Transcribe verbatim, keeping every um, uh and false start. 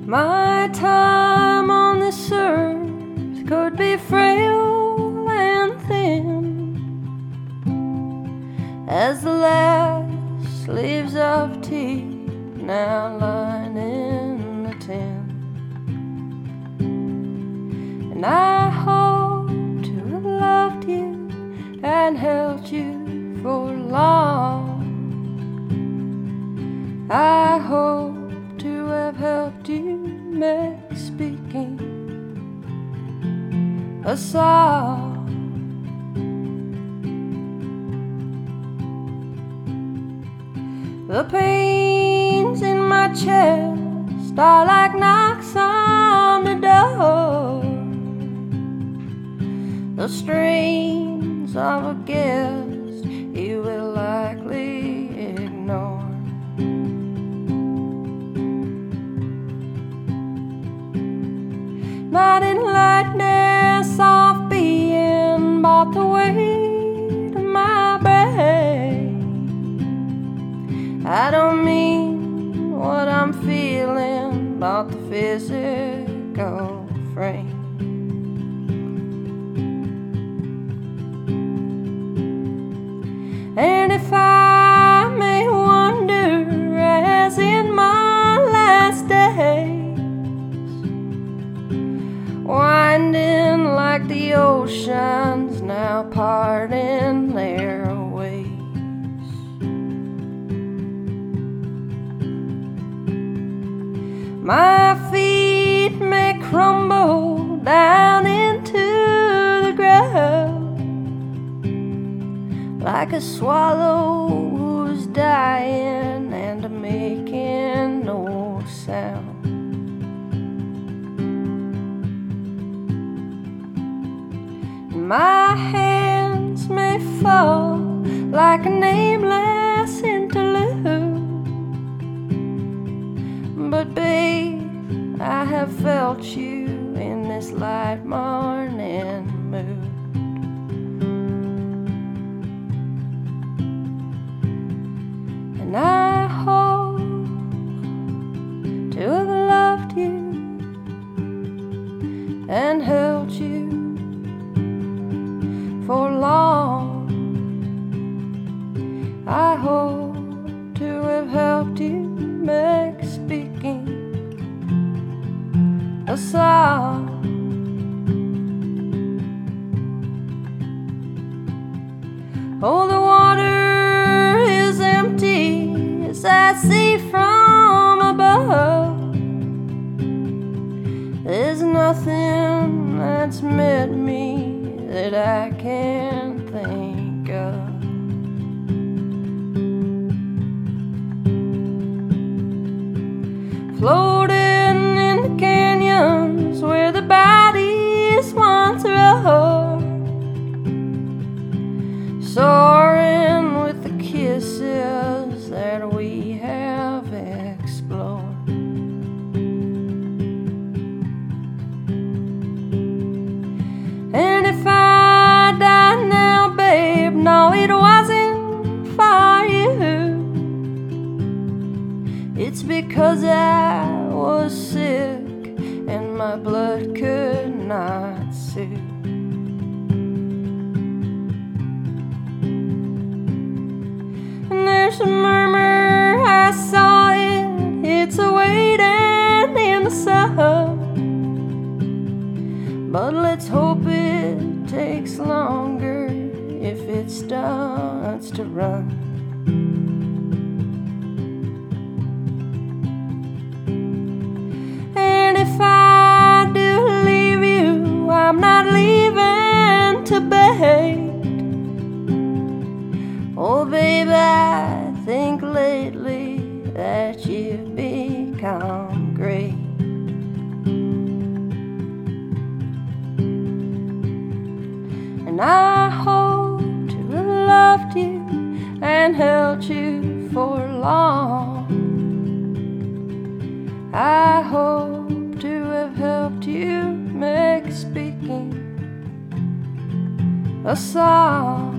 My time on this earth could be frail and thin as the last leaves of tea now lying in the tin. And I hope to have loved you and held you for long. I hope to have helped you make speaking a song. The pains in my chest are like knocks on the door. The strains of a guest you will likely ignore. Not in lightness of being, but the weight of my brain. I don't mean what I'm feeling, but the physical frame. And if I may wonder, as in my last days, winding like the oceans now parting their ways, my feet may crumble down into the ground like a swallow who's dying and making no sound. My hands may fall like a nameless interlude, but babe, I have felt you in this light morning mood. And I hope to have loved you and held you for long. I hope to have helped you make speaking a song. Oh, the water is empty as I see from above. There's nothing that's met me that I can't think of. Floating in the canyons where the bodies once roared, soaring with the kisses that we have explored. And if I die now, babe, no, it wasn't for you. It's because I was sick and my blood could not sue. And there's a murmur, I saw it, it's a waiting in the sun. But let's hope it takes longer if it starts to run. And if I do leave you, I'm not leaving to bait. Oh babe, I think lately that you've become great. And I hope to have loved you and held you for long. I hope to have helped you make speaking a song.